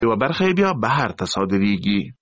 و برخی بیا بهر تصادریگی.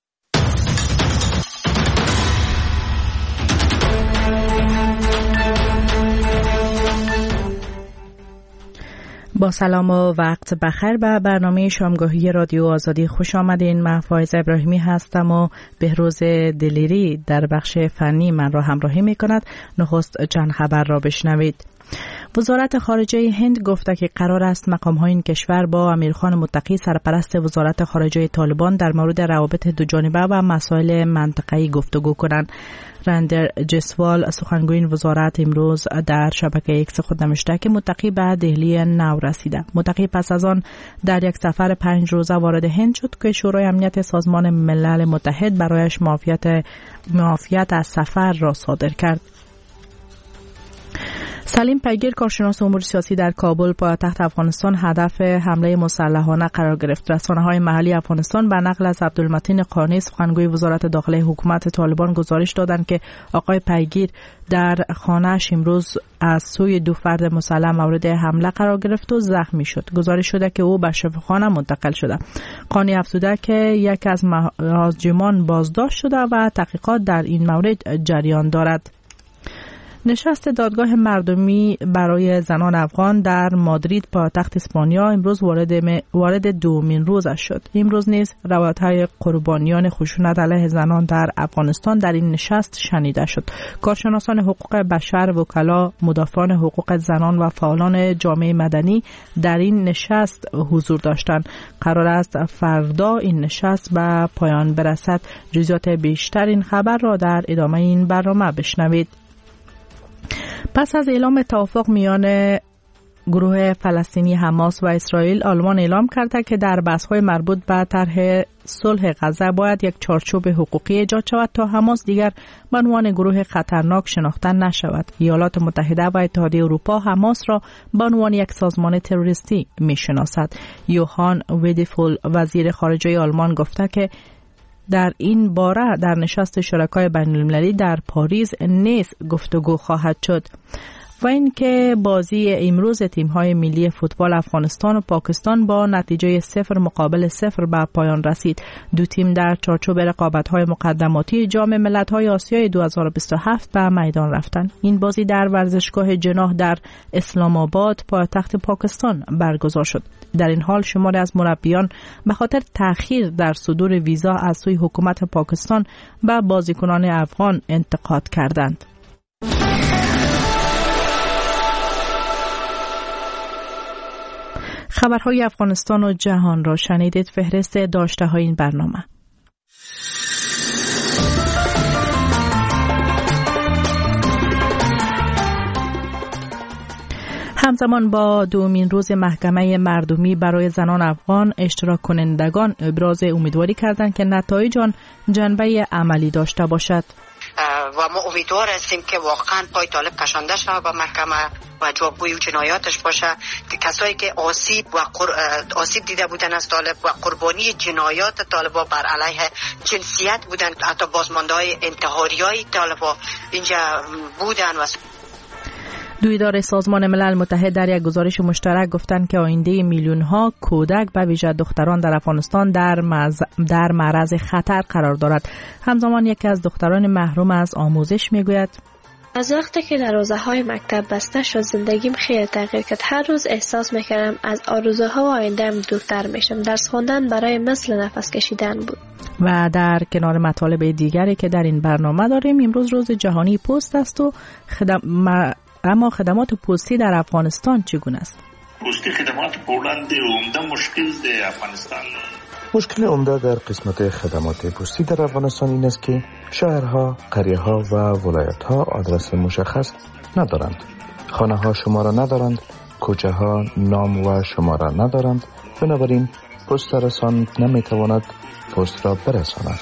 با سلام و وقت بخیر به برنامه شامگاهی رادیو آزادی خوش آمدین. من فایزه ابراهیمی هستم و بهروز دلیری در بخش فنی من را همراهی می کند. نخست چند خبر را بشنوید. وزارت خارجه هند گفته که قرار است مقام‌های این کشور با امیرخان متقی سرپرست وزارت خارجه طالبان در مورد روابط دوجانبه و مسائل منطقه‌ای گفتگو کنند. رندر جسوال سخنگوی این وزارت امروز در شبکه ایکس خود نوشته که متقی به دهلی نو رسیده. متقی پس از آن در یک سفر 5 روزه وارد هند شد که شورای امنیت سازمان ملل متحد برایش معافیت از سفر را صادر کرد. سلیم پیگیر کارشناس امور سیاسی در کابل پایتخت افغانستان هدف حمله مسلحانه قرار گرفت. رسانه‌های محلی افغانستان به نقل از عبدالمتین قانی سخنگوی وزارت داخله حکومت طالبان گزارش دادند که آقای پیگیر در خانه‌اش امروز از سوی 2 فرد مسلح مورد حمله قرار گرفت و زخمی شد. گزارش شده که او به شفاخانه منتقل شده. قانی افزوده که یک از مهاجمان بازداشت شده و تحقیقات در این مورد جریان دارد. نشست دادگاه مردمی برای زنان افغان در مادرید پایتخت اسپانیا امروز وارد دومین روزش شد. امروز نیز روایت‌های قربانیان خشونت علیه زنان در افغانستان در این نشست شنیده شد. کارشناسان حقوق بشر، وکلا، مدافعان حقوق زنان و فعالان جامعه مدنی در این نشست حضور داشتند. قرار است فردا این نشست به پایان برسد. جزئیات بیشتر این خبر را در ادامه این برنامه بشنوید. پس از اعلام توافق میان گروه فلسطینی حماس و اسرائیل، آلمان اعلام کرده که در بحث‌های مربوط به طرح صلح غزه باید یک چارچوب حقوقی ایجاد شود تا حماس دیگر به عنوان گروه خطرناک شناخته نشود. ایالات متحده و اتحادیه اروپا حماس را به عنوان یک سازمان تروریستی می‌شناسد. یوهان ویدفول وزیر خارجه آلمان گفته که در این باره در نشست شرکای بین‌المللی در پاریس نیز گفتگو خواهد شد. و اینکه بازی امروز تیم‌های ملی فوتبال افغانستان و پاکستان با نتیجه 0-0 به پایان رسید. دو تیم در چارچوب رقابت‌های مقدماتی جام ملت‌های آسیای 2027 به میدان رفتند. این بازی در ورزشگاه جناح در اسلام آباد پایتخت پاکستان برگزار شد. در این حال شماری از مربیان به خاطر تأخیر در صدور ویزا از سوی حکومت پاکستان به بازیکنان افغان انتقاد کردند. خبرهای افغانستان و جهان را شنیدید. فهرست داشته های این برنامه. همزمان با دومین روز محکمه مردمی برای زنان افغان، اشتراک کنندگان ابراز امیدواری کردند که نتایج آن جنبه عملی داشته باشد. و ما امیدوار هستیم که واقعا پای طالب کشانده شود به محکمه و جوابگویی و جنایاتش باشه که کسایی که آسیب دیده بودن از طالب و قربانی جنایات طالبا بر علیه جنسیت بودن، حتی بازمانده‌های انتحاریای طالبا اینجا بودن. و دو اداره سازمان ملل متحد در یک گزارش مشترک گفتند که آینده میلیون ها کودک به ویژه دختران در افغانستان در معرض خطر قرار دارد. همزمان یکی از دختران محروم از آموزش میگوید: از وقتی که دروازه‌های مکتب بسته شد زندگیم خیلی تغییر کرد. هر روز احساس میکردم از آرزوها و آینده‌ام دورتر میشم. درس خواندن برای مثل نفس کشیدن بود. و در کنار مطالب دیگری که در این برنامه داریم، امروز روز جهانی پست است و اما خدمات پستی در افغانستان چگونه است؟ پستی خدمات پولند عمده مشکل در افغانستان. مشکل عمده در قسمت خدمات پستی در افغانستان این است که شهرها، قریه‌ها و ولایت‌ها آدرس مشخص ندارند. خانه‌ها شماره ندارند، کوچه‌ها نام و شماره ندارند. بنابراین پست رسان نمی‌تواند پست را برساند.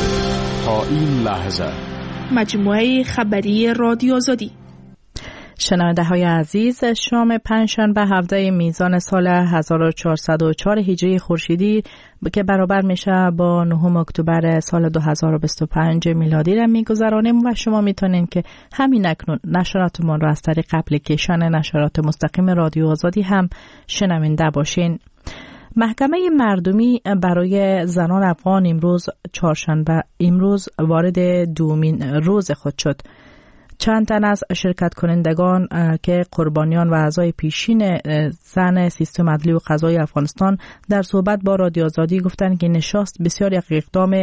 تا این لحظه مجموعه خبری رادیو آزادی. شنونده های عزیز، شام پنجشنبه 17 میزان سال 1404 هجری خورشیدی که برابر میشه با 9 اکتبر سال 2025 میلادی را میگذرانیم و شما میتونین که همین اکنون نشراتمون را از طریق اپلیکیشن نشرات مستقیم رادیو آزادی هم شنونده باشین. محکمه مردمی برای زنان افغان امروز وارد دومین روز خود شد. چند تن از شرکت کنندگان که قربانیان و اعضای پیشین زن سیستم عدلی و قضایی افغانستان در صحبت با رادیو آزادی گفتند که نشست بسیار یک اقدام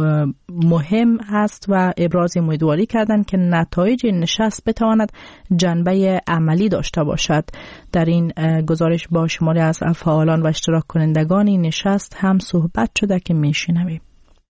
مهم هست و ابراز امیدواری کردند که نتایج نشست بتواند جنبه عملی داشته باشد. در این گزارش با شماری از فعالان و اشتراک کنندگان این نشست هم صحبت شده که میشنویم.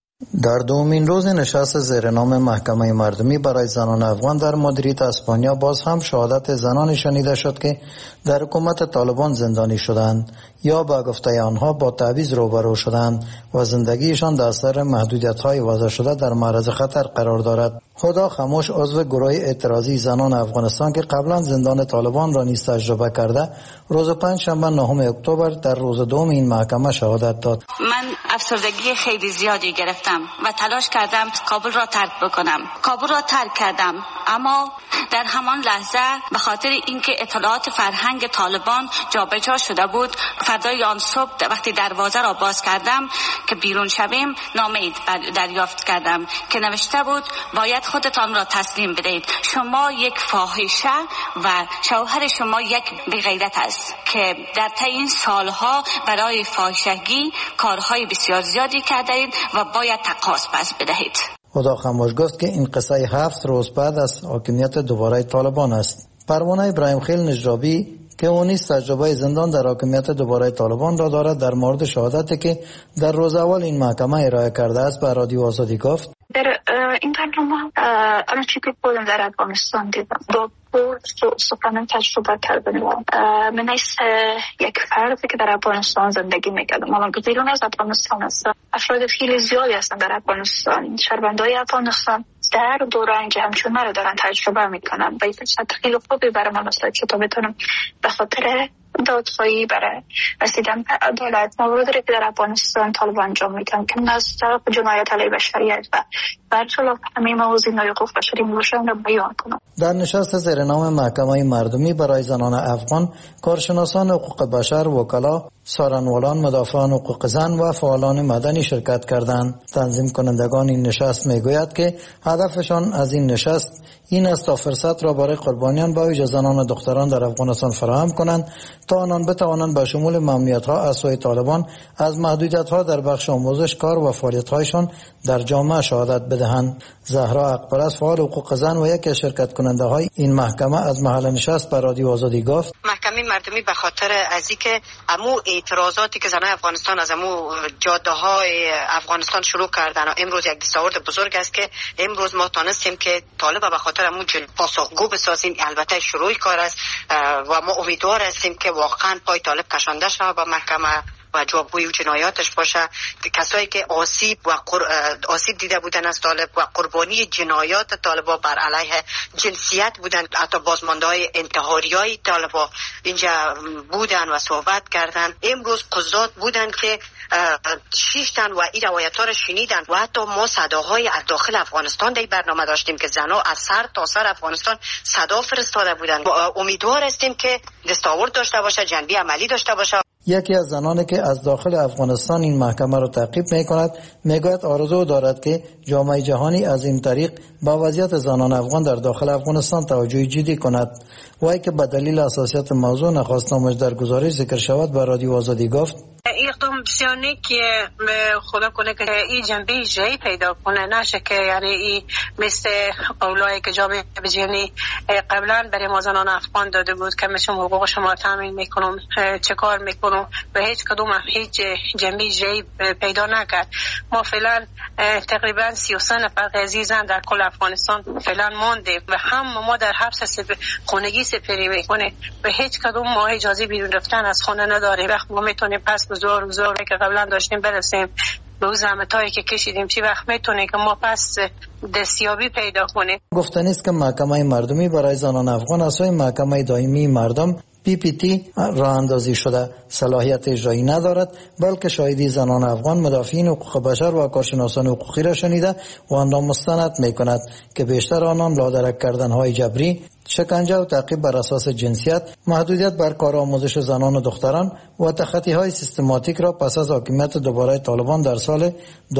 در دومین روز نشست زیرنام محکمه مردمی برای زنان افغان در مادرید اسپانیا باز هم شهادت زنانی شنیده شد که در حکومت طالبان زندانی شدند یا به گفته آنها با تعویض روبرو شدند و زندگیشان در اثر محدودیت‌های وضع شده در معرض خطر قرار دارد. خدا خاموش عضو گروه اعتراضی زنان افغانستان که قبلا زندان طالبان را نیز تجربه کرده روز پنجشنبه 9 اکتبر در روز دوم این محکمه شهادت داد. من افسردگی خیلی زیادی گرفتم و تلاش کردم کابل را ترک بکنم. کابل را ترک کردم، اما در همان لحظه به خاطر اینکه اطلاعات فرهنگ طالبان جابجا شده بود، فردای آن صبح وقتی دروازه را باز کردم که بیرون شویم، نامه‌ای دریافت کردم که نوشته بود باید خودتان را تسلیم بدهید. شما یک فاحشه و شوهر شما یک بی‌غیرت است که در طی این سالها برای فاحشگی کارهای بسیار زیادی کردید و باید تقاص پس بدهید. خدا خاموش گفت که این قصه 7 روز بعد از حاکمیت دوباره طالبان است. پروانه ابراهیم خیل نجرابی که او نیز تجربه زندان در حاکمیت دوباره طالبان را دارد در مورد شهادتی که در روز اول این محکمه ارائه کرده است به رادیو آزادی گفت: در این برنامه آن چیزی که خودم در افغانستان دیدم با سخنان تجربه کردم. من نیست یک فردی که در افغانستان زندگی میکردم، اما بیرون از افغانستان هستم. افراد خیلی زیادی هستن در افغانستان، شهروندای افغانستان در دوران همچون مرا دارن تجربه میکنن و این فرصت خیلی خوبی برای من است که تا بتونم به خاطر دادخواهی برای رسیدن به عدالت مواردی که در افغانستان طالبان انجام میکنن که مصداق جنایت علیه بشریت و برخلاف همه موازین حقوق بشری میباشن را بیان کنم. در نشست زیرنام محکمه مردمی برای زنان افغان کارشناسان حقوق بشر، وکلا، سارنوالان، مدافعان حقوق زن و فعالان مدنی شرکت کردند. تنظیم کنندگان این نشست میگوید که هدفشان از این نشست این است تا فرصت را برای قربانیان به ویژه زنان و دختران در افغانستان فراهم کنند تا آنان بتوانند به شمول ممنوعیت‌ها از سوی طالبان از محدودیت‌ها در بخش آموزش، کار و فعالیت‌هایشان در جامعه شهادت بدهند. زهرا اقبرست فعال حقوق زن و یکی از شرکت کننده‌های این محکمه از محل نشست به رادیو آزادی گفت: محکمه مردمی به خاطر از اینکه امو اعتراضاتی که زنان افغانستان از امو جاده‌های افغانستان شروع کردن و امروز یک دستاورد بزرگ است که امروز ما تانستیم که طالب به خاطر امو پاسخگو بسازیم. البته شروع کار است و ما امیدوار هستیم که واقعا پای طالب کشانده شود به محکمه و جوابگویی و جنایاتش باشه. کسایی که آسیب دیده بودن از طالب و قربانی جنایات طالبا بر علیه جنسیت بودن، حتی بازمانده‌های انتحاریای طالبا اینجا بودن و صحبت کردن. امروز قضات بودن که 6 تن و این روایت‌ها رو شنیدن و حتی ما صداهای از داخل افغانستان در برنامه داشتیم که زنها از سر تا سر افغانستان صدا فرستاده بودن. امیدوار هستیم که دستاورد داشته باشه، جنبه عملی داشته باشه. یکی از زنانی که از داخل افغانستان این محکمه را تعقیب می‌کند میگوید آرزو دارد که جامعه جهانی از این طریق با وضعیت زنان افغان در داخل افغانستان توجه جدی کند. وای که به دلیل حساسیت موضوع نخواست نامش در گزارش ذکر شود به رادیو آزادی گفت: اقدام بسیار نیکه، خدا کنه که این جنبه جایی پیدا کنه، نشه که یعنی این مثل قولایی که جامعه جهانی قبلا برای ما زنان افغان داده بود که مثل حقوق شما تامین میکنم، چه کار میکنم، و هیچ کدوم هیچ جنبه جایی پیدا نکرد. ما فعلا تقریبا 33 نفر قضیه زن در کل افغانستان فعلا مونده و هم ما در حبس خانگی سپری میکنه و هیچ کدوم ما اجازه بیرون رفتن از خانه نداریم. وقت ما میتونیم پس بزرگ که قبلا داشتیم برسیم به اون زحمتایی که کشیدیم چی وقت میتونه که ما پس دستیابی پیدا کنیم. گفتنی است که محکمه مردمی برای زنان افغان از سوی محکمه دائمی مردم PPT راه اندازی شده، صلاحیت اجرایی ندارد، بلکه شاهدی زنان افغان مدافعین حقوق بشر و کارشناسان حقوقی را شنیده و آن را مستند می کند که بیشتر آنان لادرک کردنهای جبری، شکنجه و تعقیب بر اساس جنسیت، محدودیت بر کار آموزش زنان و دختران و تخطی‌های سیستماتیک را پس از حاکمیت دوباره طالبان در سال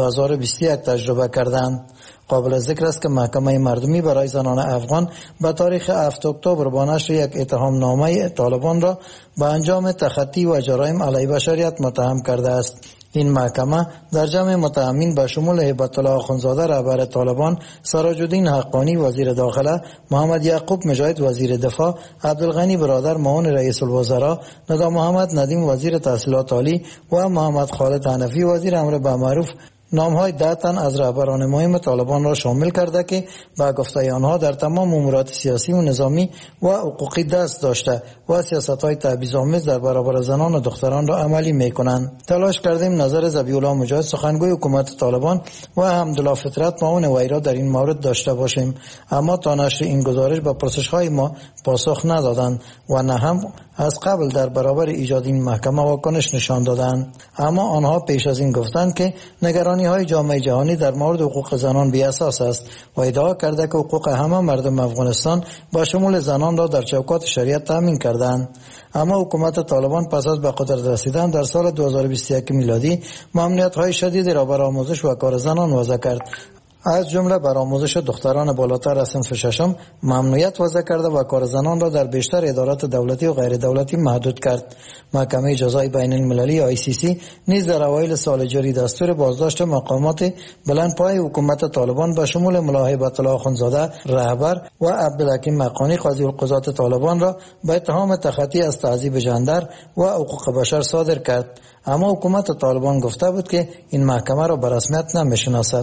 2021 تجربه کردند. قابل ذکر است که محکمه مردمی برای زنان افغان به تاریخ 7 اکتبر با نشر یک اتهام نامه طالبان را به انجام تخطی و جرایم علیه بشریت متهم کرده است. این محکمه در جمع متهمین به شمول هیبت الله آخوندزاده رهبر طالبان، سراج الدین حقانی وزیر داخله، محمد یعقوب مجاهد وزیر دفاع، عبدالغنی برادر معاون رئیس الوزراء، ندا محمد ندیم وزیر تحصیلات عالی و محمد خالد حنفی وزیر امر بالمعروف نام‌های 10 تن از رهبران مهم طالبان را شامل کرده که با گفته آنها در تمام امورات سیاسی و نظامی و حقوقی دست داشته و سیاست‌های تبعیض‌آمیز در برابر زنان و دختران را عملی می‌کنند. تلاش کردیم نظر ذبیح الله مجاهد سخنگوی حکومت طالبان و حمدالله فطرت معاون وی را در این مورد داشته باشیم، اما تا نشر این گزارش به پرسش‌های ما پاسخ ندادند و نه هم از قبل در برابر ایجاد این محکمه واکنش نشان دادند. اما آنها پیش از این گفتند که نگرانی‌های جامعه جهانی در مورد حقوق زنان بی اساس است و ادعا کرده که حقوق همه مردم افغانستان با شمول زنان را در چوکات شریعت تامین کردند. اما حکومت طالبان پس از به قدرت رسیدن در سال 2021 میلادی ممنوعیت‌های شدیدی را بر آموزش و کار زنان وضع کرد، از جمله بر آموزش دختران بالاتر از صنف ششم ممنوعیت وضع کرده و کار زنان را در بیشتر ادارات دولتی و غیر دولتی محدود کرد. محکمه جزای بین المللی ICC نیز در اوایل سال جاری دستور بازداشت مقامات بلندپای حکومت طالبان به شمول ملا هیبت الله آخوندزاده رهبر و عبدالحکیم مقانی قاضی القضات طالبان را به اتهام تخطی از تعذیب ژندر و حقوق بشر صادر کرد. اما حکومت طالبان گفته بود که این محکمه را به رسمیت نمی‌شناسد.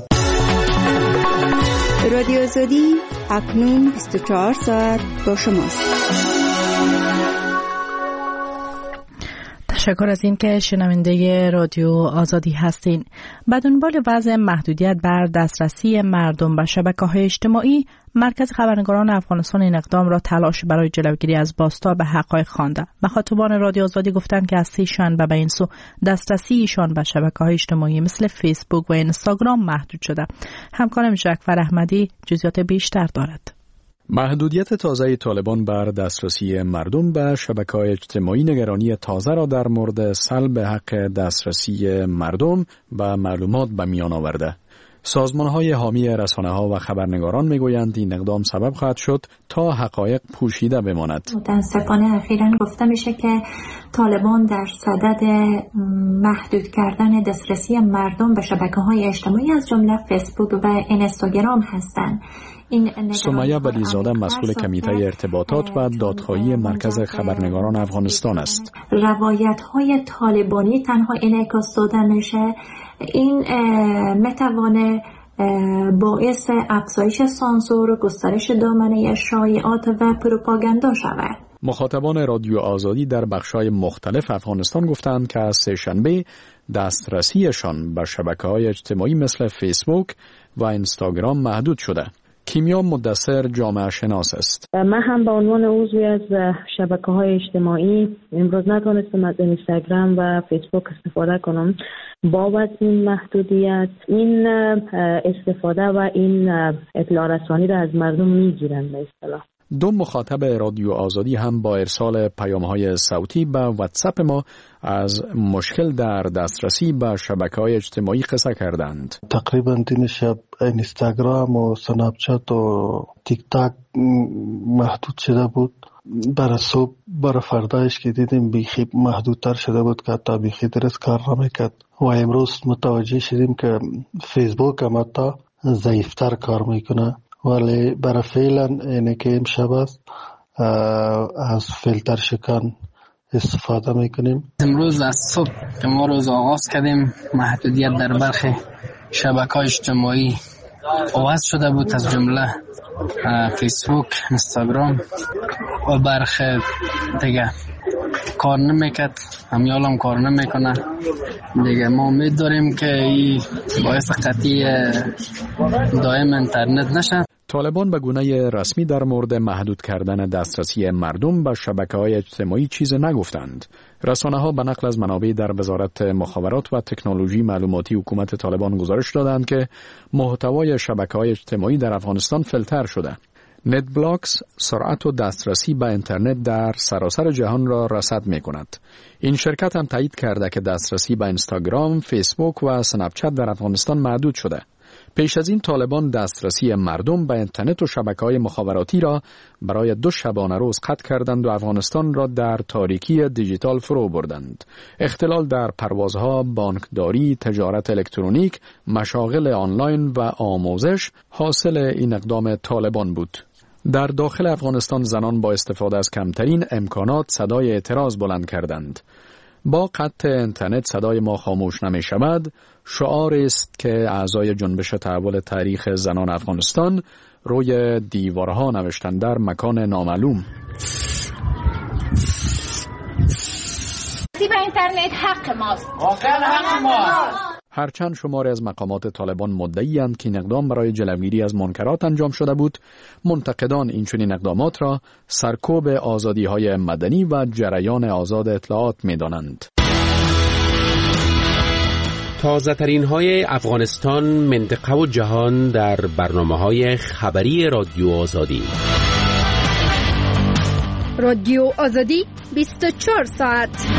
رادیو آزادی اکنون 24 ساعت با شماست. تشکر از این که شنونده رادیو آزادی هستین. به دنبال وضع محدودیت بر دسترسی مردم به شبکه‌های اجتماعی، مرکز خبرنگاران افغانستان این اقدام را تلاش برای جلوگیری از بازتاب به حقایق خوانده. مخاطبان رادیو آزادی گفتند که از 3 شنبه به این سو دسترسی ایشان به شبکه‌های اجتماعی مثل فیسبوک و اینستاگرام محدود شده. همکارم جعفر احمدی جزئیات بیشتر دارد. محدودیت تازه طالبان بر دسترسی مردم به شبکه‌های اجتماعی نگرانی تازه را در مورد سلب حق دسترسی مردم به معلومات به میان آورده. سازمان‌های حامی رسانه‌ها و خبرنگاران می‌گویند این اقدام سبب خواهد شد تا حقایق پوشیده بماند. متأسفانه اخیراً گفته میشه که طالبان در صدد محدود کردن دسترسی مردم به شبکه‌های اجتماعی از جمله فیسبوک و اینستاگرام هستند. سمیه ولیزاده مسئول کمیته ارتباطات و دادخواهی مرکز خبرنگاران افغانستان است. روایت‌های طالبانی تنها انعکاس داده میشه، این میتوانه باعث افزایش سانسور و گسترش دامنه شایعات و پروپاگاندا شود. مخاطبان رادیو آزادی در بخش‌های مختلف افغانستان گفتند که از سه‌شنبه دسترسیشان به شبکه‌های اجتماعی مثل فیسبوک و اینستاگرام محدود شده. کیمیا مدثر جامعه شناس است. من هم به عنوان عضوی از شبکه‌های اجتماعی امروز نتونستم از اینستاگرام و فیسبوک استفاده کنم. بابت این محدودیت، این استفاده و این اطلاع رسانی را از مردم میگیرن به اصطلاح. 2 مخاطب رادیو آزادی هم با ارسال پیام‌های صوتی به واتساپ ما از مشکل در دسترسی به شبکه‌های اجتماعی قصه کردند. تقریبا دین شب اینستاگرام و سنپچت و تیک تاک محدود شده بود. برای صبح برای فردایش که دیدیم بیخی محدودتر شده بود که حتی بیخی درست کار نمیکرد و امروز متوجه شدیم که فیسبوک هم حتی ضعیفتر کار میکنه، ولی برای فعلا اینه که امشب است از فیلتر شکن استفاده میکنیم. امروز از صبح که ما روز آغاز کردیم محدودیت در برخی شبکه‌های اجتماعی آغاز شده بود، از جمله فیسبوک، اینستاگرام و برخی دیگه. کار نمیکرد، همیالم کار نمیکنه دیگه. ما امید داریم که این باعث قطعی دائم اینترنت نشه. طالبان به گونه رسمی در مورد محدود کردن دسترسی مردم به شبکه‌های اجتماعی چیز نگفتند. رسانه‌ها به نقل از منابع در وزارت مخابرات و تکنولوژی معلوماتی حکومت طالبان گزارش دادند که محتوای شبکه‌های اجتماعی در افغانستان فیلتر شده. نت بلاکس سرعت و دسترسی به اینترنت در سراسر جهان را رصد می‌کند. این شرکت هم تایید کرده که دسترسی به اینستاگرام، فیسبوک و اسنپ چت در افغانستان محدود شده. پیش از این طالبان دسترسی مردم به اینترنت و شبکه‌های مخابراتی را برای 2 شبانه روز قطع کردند و افغانستان را در تاریکی دیجیتال فرو بردند. اختلال در پروازها، بانکداری، تجارت الکترونیک، مشاغل آنلاین و آموزش حاصل این اقدام طالبان بود. در داخل افغانستان زنان با استفاده از کمترین امکانات صدای اعتراض بلند کردند. با قطع اینترنت صدای ما خاموش نمی شود شعاری است که اعضای جنبش تحول تاریخ زنان افغانستان روی دیوارها نوشتند در مکان نامعلوم. به اینترنت حق ماست. واقعا حق ماست. هرچند شماری از مقامات طالبان مدعی‌اند که این اقدام برای جلوگیری از منکرات انجام شده بود، منتقدان این چنین اقدامات را سرکوب آزادی‌های مدنی و جریان آزاد اطلاعات می‌دانند. تازه‌ترین های افغانستان، منطقه و جهان در برنامه‌های خبری رادیو آزادی. رادیو آزادی 24 ساعت.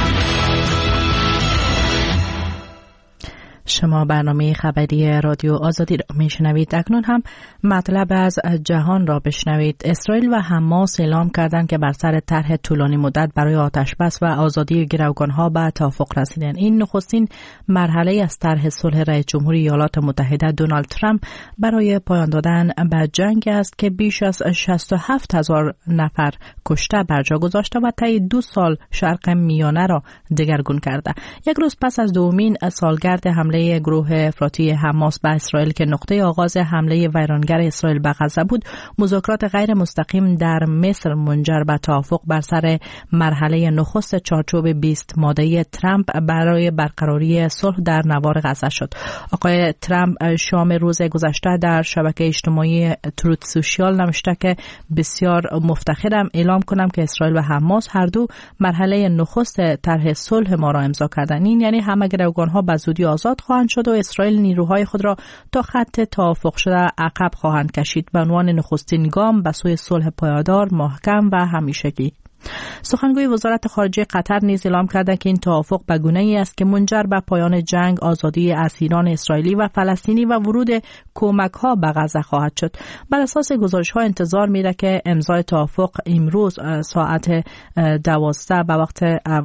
شما برنامه خبری رادیو آزادی را میشنوید. اکنون هم مطلب از جهان را بشنوید. اسرائیل و حماس اعلام کردند که بر سر طرح طولانی مدت برای آتشبس و آزادی گروگانها به توافق رسیدند. این نخستین مرحله از طرح صلح رئیس جمهور ایالات متحده دونالد ترامپ برای پایان دادن به جنگ است که بیش از 67,000 نفر کشته بر جا گذاشته و طی 2 سال شرق میانه را دگرگون کرده. یک روز پس از دومین سالگرد حمله گروه افراطی حماس به اسرائیل که نقطه آغاز حمله ویرانگر اسرائیل به غزه بود، مذاکرات غیر مستقیم در مصر منجر به توافق بر سر مرحله نخست چارچوب 20 ماده‌ای ترامپ برای برقراری صلح در نوار غزه شد. آقای ترامپ شام روز گذشته در شبکه اجتماعی تروت سوشیال نوشته که بسیار مفتخرم اعلام کنم که اسرائیل و حماس هر دو مرحله نخست طرح صلح ما را امضا کردند. این یعنی همه گروگانها به زودی آزاد خواهند شد و اسرائیل نیروهای خود را تا خط توافق شده عقب خواهند کشید به عنوان نخستین گام به سوی صلح پایدار، محکم و همیشگی. سخنگوی وزارت خارجه قطر نیز اعلام کرده که این توافق به گونه‌ای است که منجر به پایان جنگ، آزادی اسیران اسرائیلی و فلسطینی و ورود کمک‌ها به غزه خواهد شد. بر اساس گزارش‌ها انتظار میره که امضای توافق امروز ساعت 12 به وقت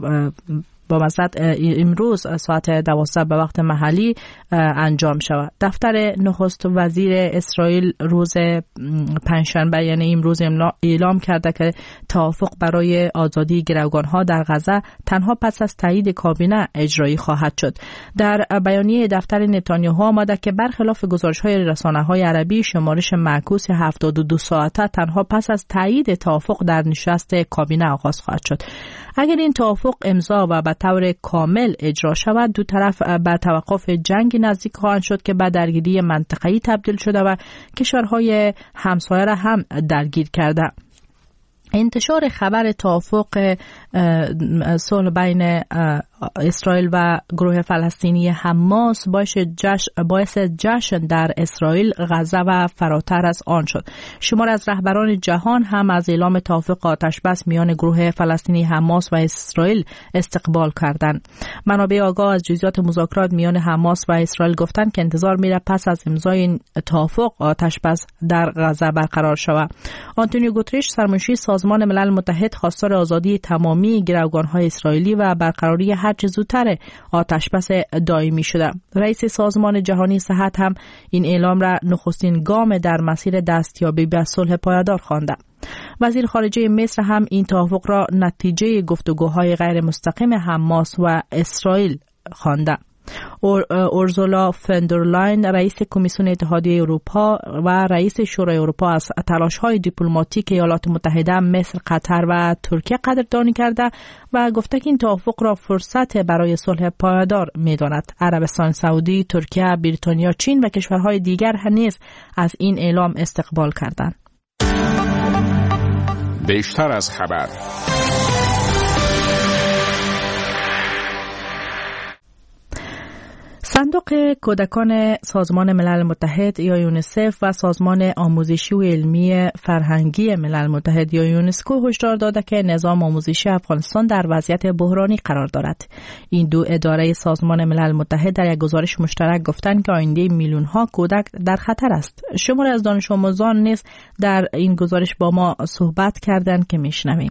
امروز ساعت 12 به وقت محلی انجام شود. دفتر نخست وزیر اسرائیل روز پنجشنبه یعنی امروز اعلام کرده که توافق برای آزادی گروگانها در غزه تنها پس از تایید کابینه اجرایی خواهد شد. در بیانیه دفتر نتانیاهو آمده که برخلاف گزارش‌های رسانه‌های عربی، شمارش معکوس 72 ساعته تنها پس از تایید توافق در نشست کابینه آغاز خواهد شد. اگر این توافق امضا و به طور کامل اجرا شود، دو طرف به توقف جنگ نزدیک خواهند شد که به درگیری منطقه‌ای تبدیل شده و کشورهای همسایه را هم درگیر کرده. انتشار خبر توافق صلح بین اسرائیل و گروه فلسطینی حماس باعث جشن در اسرائیل، غزه و فراتر از آن شد. شمار از رهبران جهان هم از اعلام توافق آتشبس میان گروه فلسطینی حماس و اسرائیل استقبال کردند. منابع آگاه از جزئیات مذاکرات میان حماس و اسرائیل گفتند که انتظار میره پس از امضای این توافق آتشبس در غزه برقرار شود. آنتونیو گوترش، سرمنشی سازمان ملل متحد، خواستار آزادی تمامی گروگان‌های اسرائیلی و برقراری هر چه زودتر آتشبس دائمی شده. رئیس سازمان جهانی صحت هم این اعلام را نخستین گام در مسیر دستیابی به صلح پایدار خوانده. وزیر خارجه مصر هم این توافق را نتیجه گفتگوهای غیر مستقیم حماس و اسرائیل خوانده. اورزولا فندرلاین رئیس کمیسیون اتحادیه اروپا و رئیس شورای اروپا از تلاش‌های دیپلماتیک ایالات متحده، مصر، قطر و ترکیه قدردانی کرده و گفته که این توافق را فرصت برای صلح پایدار می‌داند. عربستان سعودی، ترکیه، بریتانیا، چین و کشورهای دیگر نیز از این اعلام استقبال کردند. بیشتر از خبر. صندوق کودکان سازمان ملل متحد یا یونیسف و سازمان آموزشی و علمی فرهنگی ملل متحد یا یونسکو هشدار داده که نظام آموزشی افغانستان در وضعیت بحرانی قرار دارد. این دو اداره سازمان ملل متحد در یک گزارش مشترک گفتند که آینده میلیون ها کودک در خطر است. شماری از دانش آموزان نیز در این گزارش با ما صحبت کردند که میشنویم.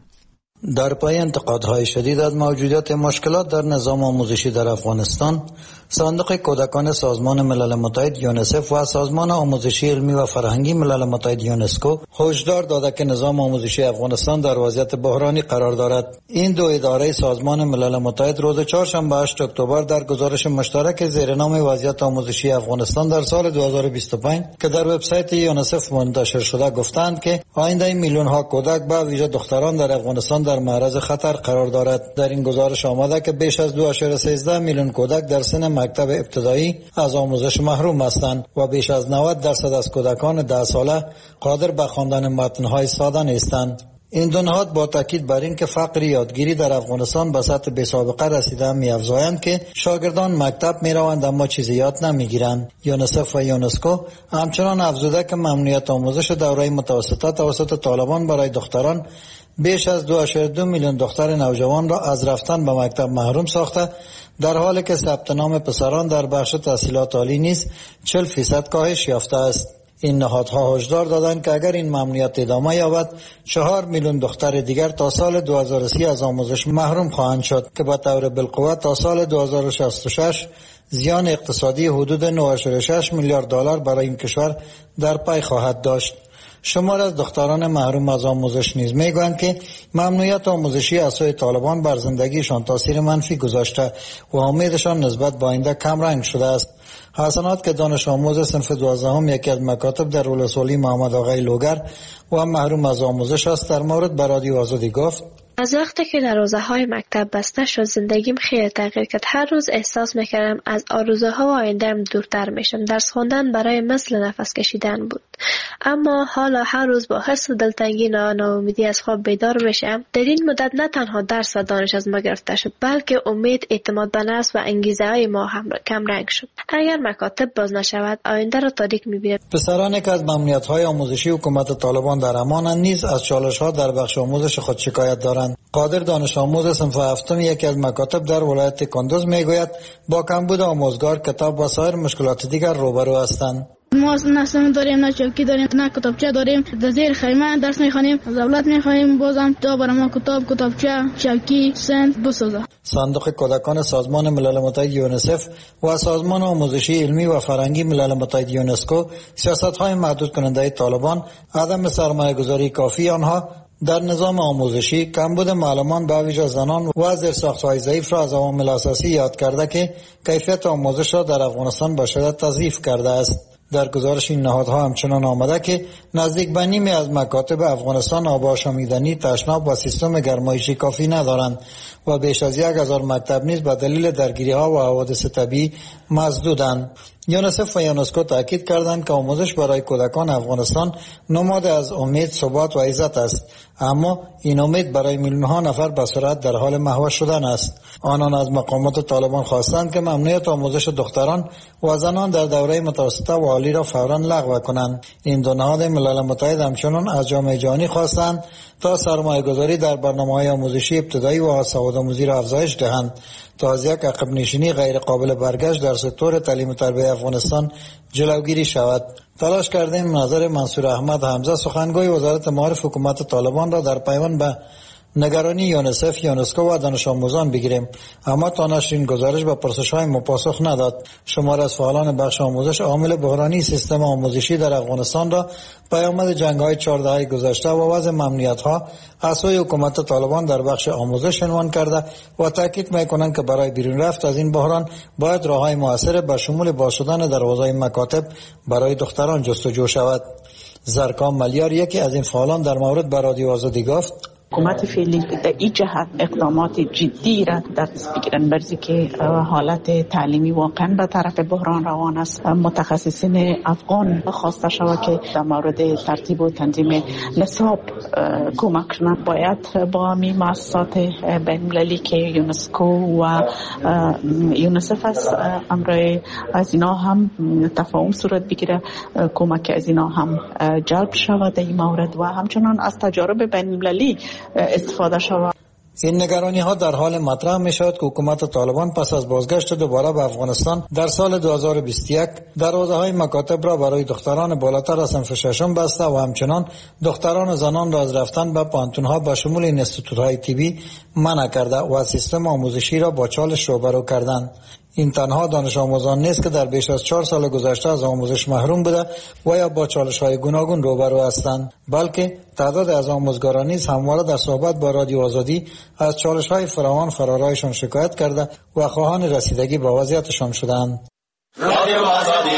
در پای انتقادهای شدید از موجودیت مشکلات در نظام آموزشی در افغانستان، صندوق کودکان سازمان ملل متحد یونیسف و سازمان آموزشی علمی و فرهنگی ملل متحد یونسکو هشدار داده که نظام آموزشی افغانستان در وضعیت بحرانی قرار دارد. این دو اداره سازمان ملل متحد روز چهارشنبه 8 اکتبر در گزارش مشترک زیر نام وضعیت آموزشی افغانستان در سال 2025 که در وبسایت یونیسف منتشر شده گفتند که آینده میلیون ها کودک به ویژه دختران در افغانستان در معرض خطر قرار دارد. در این گزارش آمده که بیش از 2.13 میلیون کودک در سن مکتب ابتدایی از آموزش محروم هستند و بیش از 90% از کودکان 10 ساله قادر به خواندن متن‌های ساده نیستند. این دو نهاد با تاکید بر این که فقر یادگیری در افغانستان به سطح بی‌سابقه رسیده می‌افزایند که شاگردان مکتب می‌روند اما چیزی یاد نمی‌گیرند. یونیسف و یونسکو همچنان افزوده که ممنوعیت آموزش دوره متوسطه توسط طالبان برای دختران بیش از 2.2 میلیون دختر نوجوان را از رفتن به مکتب محروم ساخته، در حالی که ثبت نام پسران در بخش تحصیلات عالی نیز 40% کاهش یافته است. این نهادها هشدار دادند که اگر این ممنوعیت ادامه یابد 4 میلیون دختر دیگر تا سال 2030 از آموزش محروم خواهند شد که به طور بالقوه تا سال 2066 زیان اقتصادی حدود 9.6 میلیارد دلار برای این کشور در پی خواهد داشت. شمار از دختران محروم از آموزش نیز میگویند که ممنوعیت آموزشی از سوی طالبان بر زندگیشان تاثیر منفی گذاشته و امیدشان نسبت به آینده کم رنگ شده است. حسنات که دانش آموز صنف 12 یکی از مکاتب در ولسوالی محمد آقای لوگر و محروم از آموزش است در مورد به رادیو آزادی گفت: از وقتی که دروازه‌های مکتب بسته شد زندگیم خیلی تغییر کرد. هر روز احساس میکردم از آرزوها و آینده‌ام دورتر میشم. درس خواندن برای مثل نفس کشیدن بود. اما حالا هر روز با حس و دلتنگی و ناامیدی از خواب بیدار میشم. در این مدت نه تنها درس و دانش از ما گرفته شد، بلکه امید، اعتماد به نفس و انگیزه های ما هم کم رنگ شد. اگر مکاتب باز نشود آینده را تاریک میبینیم. پسرانی که از ممنوعیت‌های آموزشی حکومت طالبان در امانند نیز از چالش‌ها در بخش آموزش خود شکایت دارند. قادر دانش آموز صنف 7 یکی از مکاتب در ولایت کندوز میگوید با کمبود آموزگار، کتاب و سایر مشکلات دیگر روبرو هستند. ما نه سم داریم، نه چوکی داریم، نه کتابچه داریم. در زیر خیمه درس میخوانیم، دولت میخوانیم، بازم تا برای ما کتابچه، چوکی، سند بسازه. صندوق کودکان سازمان ملل متحد یونیسف و سازمان آموزشی علمی و فرهنگی ملل متحد یونسکو سیاست‌های محدود کننده طالبان، عدم سرمایه‌گذاری کافی آنها در نظام آموزشی، کمبود معلمان به ویژه زنان و زیرساخت‌های ضعیف را از عوامل اساسی یاد کرده که کیفیت آموزش را در افغانستان به شدت تضعیف کرده است. در گزارش این نهادها همچنان آمده که نزدیک به نیمی از مکاتب افغانستان آب آشامیدنی، تشناب و سیستم گرمایشی کافی ندارند و بیش از 1000 مکتب نیز به دلیل درگیری‌ها و حوادث طبیعی مسدودند. یونیسف و یونسکو تاکید کردند که آموزش برای کودکان افغانستان نماد از امید، ثبات و عزت است، اما این امید برای میلیون‌ها نفر به سرعت در حال محو شدن است. آنان از مقامات طالبان خواستند که ممنوعیت آموزش دختران و زنان در دوره متوسطه و عالی را فوراً لغو کنند. این دو نهاد ملل متحد همچنان از جامعه جهانی خواستند تا سرمایه‌گذاری در برنامه‌های آموزشی ابتدایی و سوادآموزی را افزایش دهند تا از یک عقب نشینی غیر قابل برگشت در سکتور تعلیم و تربیت افغانستان جلوگیری شود. تلاش کردیم نظر منصور احمد حمزه، سخنگوی وزارت معارف حکومت طالبان را در پیوند به نگرانی یونیسف، یونسکو و دانش آموزان بگیریم، اما تا نشرین گزارش به پرسش‌های ما پاسخ نداد. شمار از فعالان بخش آموزش عامل بحرانی سیستم آموزشی در افغانستان را پیامد جنگ‌های 4 دهه گذشته و وضع ممنوعیت‌ها از سوی حکومت طالبان در بخش آموزش عنوان کرده و تاکید می‌کنند که برای بیرون رفت از این بحران باید راه‌های مؤثر به شمول باز شدن دروازه‌های مکاتب برای دختران جستجو شود. زرکان ملیار یکی از این فعالان در مورد به رادیو آزادی گفت: حکومت فعلی در این جهت اقدامات جدی را در دست بگیرند، برزی که حالت تعلیمی واقعا به طرف بحران روان است. متخصصین افغان خواسته شود که در مورد ترتیب و تنظیم نصاب کمک کنند. باید با مؤسسات بین‌المللی که یونسکو و یونیسف است امر از اینا هم تفاهم صورت بگیره، کمک از اینا هم جلب شود در این مورد و همچنان از تجارب بین‌المللی استفاده شود. این نگرانی ها در حال مطرح می شود که حکومت طالبان پس از بازگشت دوباره به افغانستان در سال 2021 دروازه های مکاتب را برای دختران بالاتر از صنف ششم بسته و همچنان دختران و زنان را از رفتن به پانتون ها به شمول اینستیتوت های طبی منع کرده و سیستم آموزشی را با چالش روبرو کردند. این تنها دانش آموزان نیست که در بیش از 4 سال گذشته از آموزش محروم بوده و یا با چالش‌های گوناگون روبرو هستند، بلکه تعداد از آموزگاران نیز همواره در صحبت با رادیو آزادی از چالش‌های فراوان فرارایشان شکایت کرده و خواهان رسیدگی به وضعیتشان شدند. رادیو آزادی.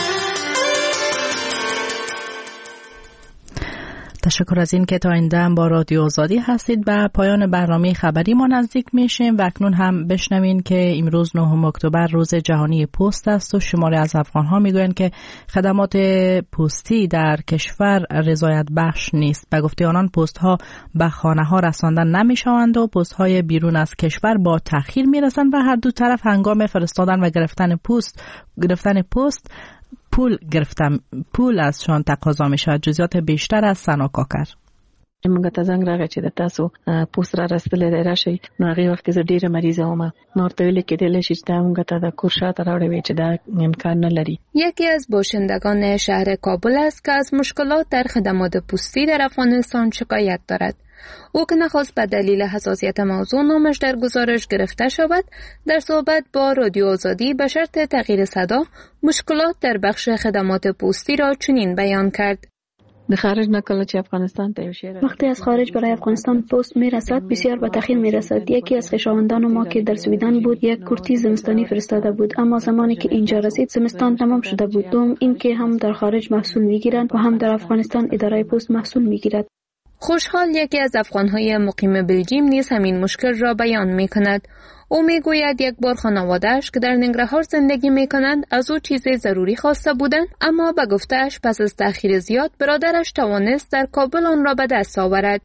تشکر از این که تا این دم با رادیو آزادی هستید. به پایان برنامه خبری ما نزدیک میشیم و اکنون هم بشنوین که امروز 9 اکتبر روز جهانی پست است و شماری از افغان‌ها میگویند که خدمات پستی در کشور رضایت بخش نیست. به گفته آنان پست‌ها به خانه‌ها رساندن نمی‌شوند و پست‌های بیرون از کشور با تأخیر میرسند و هر دو طرف هنگام فرستادن و گرفتن پست پول ازشان تقاضا می شود. جزئیات بیشتر از سنا کاکر. موږ ته زنګ راغی چې د تاسو پوست را رسېدلی راشي، نو هغې وخت کې زه ډېره مریضه وم، نو ورته ویلې کېدلی شي چې دا موږ ته د کور شاته راوړی وی چې دا امکان نه لري. یکی از باشندگان شهر کابل است که از مشکلات در خدمات پستی در افغانستان شکایت دارد. او که نخواست به دلیل حساسیت موضوع نامش در گزارش گرفته شود، در صحبت با رادیو آزادی به شرط تغییر صدا مشکلات در بخش خدمات پستی را چنین بیان کرد: وقتی از خارج برای افغانستان پست میرسد بسیار به تأخیر میرسد. یکی از خویشاوندان ما که در سویدن بود یک کرتی زمستانی فرستاده بود، اما زمانی که اینجا رسید زمستان تمام شده بود. دوم این که هم در خارج محصول میگیرند و هم در افغانستان اداره پست محصول میگیرد. خوشحال یکی از افغان‌های مقیم بلژیم نیز همین مشکل را بیان می‌کند. او میگوید یک بار خانواده‌اش که در ننگرهار زندگی می‌کنند از او چیز ضروری خواسته بودند، اما به گفته‌اش پس از تأخیر زیاد برادرش توانست در کابل آن را به دست آورد.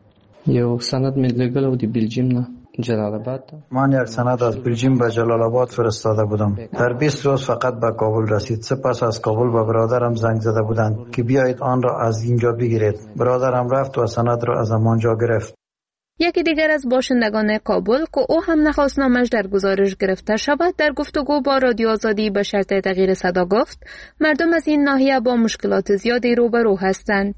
یو سند می لګلو دی بلژیم نه جلال آباد. من یک سند از بلژیم به جلال آباد فرستاده بودم. در 20 روز فقط به کابل رسید. سپس از کابل به برادرم زنگ زده بودند که بیایید آن را از اینجا بگیرید. برادرم رفت و سند را از آنجا گرفت. یکی دیگر از باشندگان کابل که او هم نخواست نامش در گزارش گرفته شود، در گفتگو با رادیو آزادی به شرط تغییر صدا گفت مردم از این ناحیه با مشکلات زیادی روبرو هستند.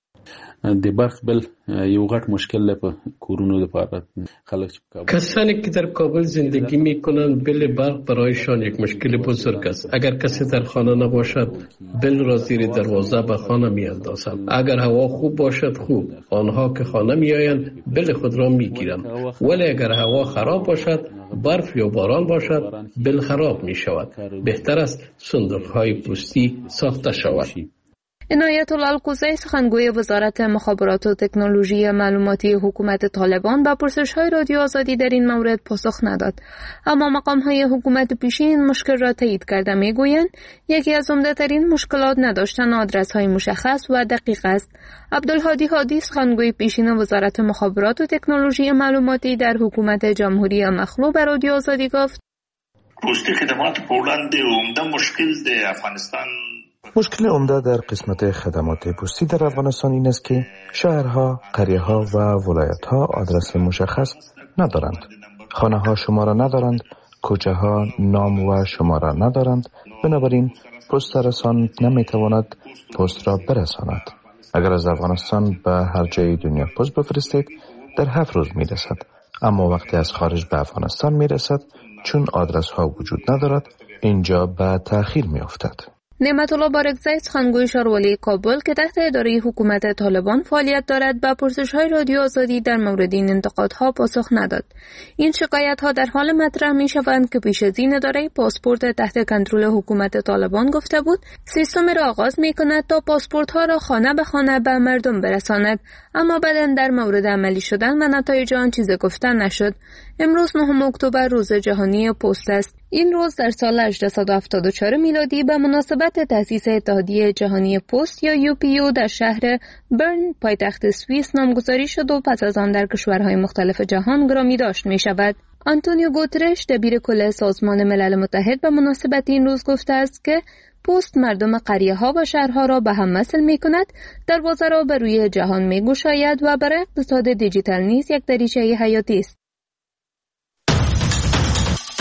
د برق بل یو غټ مشکل په کورونو لپاره خلک کسانی که در کابل زندگی میکنند بل برق برایشان یک مشکل بزرگ است. اگر کسی در خانه نباشد بل را زیر دروازه به خانه میاندازند. اگر هوا خوب باشد خوب، آنها که خانه میآیند بل خود را میگیرند، ولی اگر هوا خراب باشد، برف یا باران باشد، بل خراب می شود. بهتر است صندوق های پستی ساخته شود. عنایت الله القوزی سخنگوی وزارت مخابرات و تکنولوژی معلوماتی حکومت طالبان به پرسش‌های رادیو آزادی در این مورد پاسخ نداد، اما مقام‌های حکومت پیشین این مشکل را تایید کرده می‌گویند یکی از عمده‌ترین مشکلات نداشتن آدرس‌های مشخص و دقیق است. عبدالهادی هادی سخنگوی پیشین وزارت مخابرات و تکنولوژی معلوماتی در حکومت جمهوری مخلوع به رادیو آزادی گفت: پستی خدمات په وړاندې عمده مشکل د افغانستان مشکل عمده در قسمت خدمات پستی در افغانستان این است که شهرها، قریه‌ها و ولایت‌ها آدرس مشخص ندارند. خانه‌ها شماره ندارند، کوچه‌ها نام و شماره ندارند. بنابراین پست رسان نمی‌تواند پست را برساند. اگر از افغانستان به هر جای دنیا پست بفرستید، در 7 روز می رسد. اما وقتی از خارج به افغانستان می رسد چون آدرس ها وجود ندارد اینجا به تأخیر می افتد. نعمت الله بارکزی سخنگوی شاروالی کابل که تحت اداره حکومت طالبان فعالیت دارد به پرسش‌های رادیو آزادی در مورد این انتقادها پاسخ نداد. این شکایت‌ها در حال مطرح می‌شوند که پیش از این اداره پاسپورت تحت کنترل حکومت طالبان گفته بود سیستم را آغاز می‌کند تا پاسپورت‌ها را خانه به خانه به مردم برساند، اما بعداً در مورد عملی شدن و نتایج آن چیزی گفته نشد. امروز 9 اکتبر روز جهانی پست است. این روز در سال 1874 میلادی به مناسبت تأسیس اتحادیه جهانی پست یا UPO در شهر برن پایتخت سوئیس نامگذاری شد و پس از آن در کشورهای مختلف جهان گرامی داشت می شود. آنتونیو گوترش دبیر کل سازمان ملل متحد به مناسبت این روز گفته است که پست مردم قریه‌ها و شهرها را به هم وصل می‌کند، دروازه را به روی جهان می‌گشاید و برای اقتصاد دیجیتال نیز یک دریچه حیاتی است.